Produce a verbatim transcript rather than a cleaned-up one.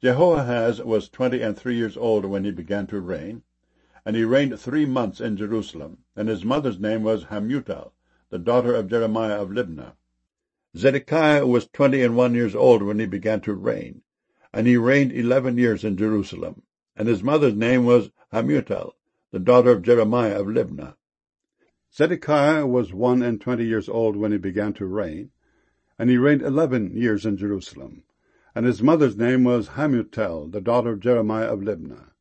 Jehoahaz was twenty and three years old when he began to reign, and he reigned three months in Jerusalem, and his mother's name was Hamutal, the daughter of Jeremiah of Libnah. Zedekiah was twenty and one years old when he began to reign, and he reigned eleven years in Jerusalem, and his mother's name was Hamutal, the daughter of Jeremiah of Libnah. Zedekiah was one and twenty years old when he began to reign, and he reigned eleven years in Jerusalem, and his mother's name was Hamutal, the daughter of Jeremiah of Libnah.